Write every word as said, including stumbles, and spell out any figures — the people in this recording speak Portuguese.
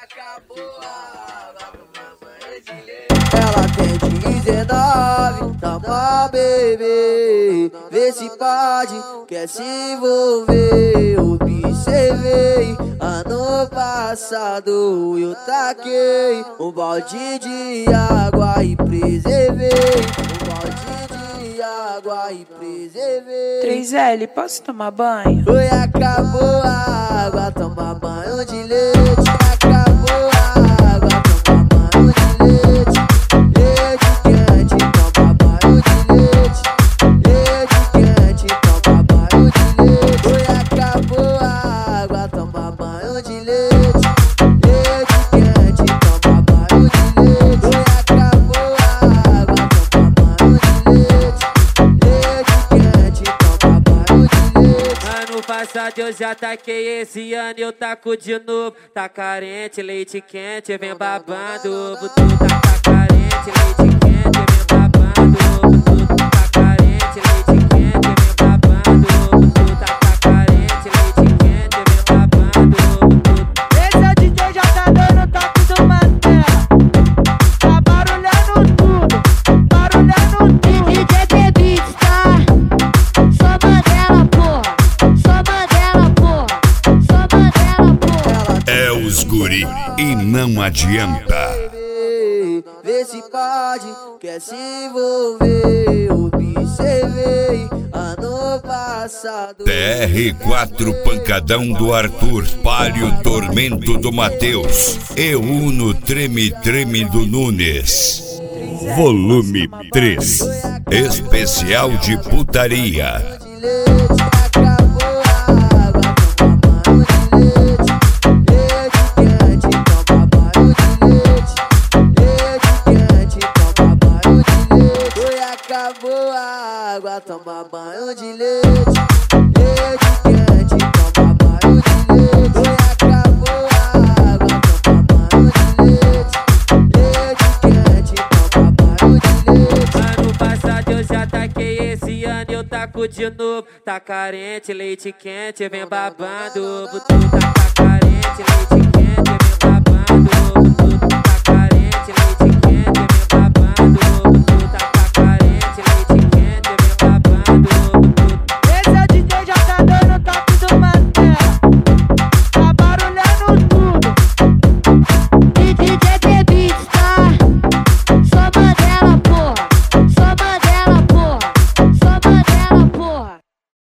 Ela tem dezenove, toma bebê, vê se pode, quer se envolver. Observei, ano passado eu taquei um balde de água e preservei. Um balde de água e preservei. três L, posso tomar banho? Oi, acabou a água, toma banho de leite. Acabou a água, toma banho de leite. Leite quente, toma banho de leite. Leite quente, toma banho de leite. Oi, acabou a água, toma banho de leite. Leite quente, toma banho de leite. Oi, acabou a água, toma banho de leite. Leite quente, toma banho de leite. Ano passado eu já taquei, esse ano eu taco de novo. Tá carente, leite quente, vem babando. Tu tá carente, leite quente, vem babando. Tu tá carente, leite quente, vem babando. Tu tá carente, leite quente, vem babando. Esse é o D J já tá dando toque do Mantela. Tá barulhando tudo, barulhando tudo. D J Beats, tá? Só Mandela, porra. Só Mandela, porra. Só Mandela, porra. É os guri e não adianta. Vê se pode, quer se envolver. Observei, ano passado. T R quatro Pancadão do Arthur, Palio Tormento do Matheus e Uno Treme Treme do Nunes. Volume três. Especial de putaria. Acabou a água, toma banho de leite. Leite quente, toma banho de leite. Leite quente, toma banho de leite. Oi, acabou a água, toma banho de leite. Leite quente, toma banho de leite. Oi, acabou a água, toma banho de leite. Leite quente, toma banho de leite. Ano passado eu já taquei, esse ano eu taco de novo. Tá carente, leite quente, vem babando. Tu tá carente, leite quente, vem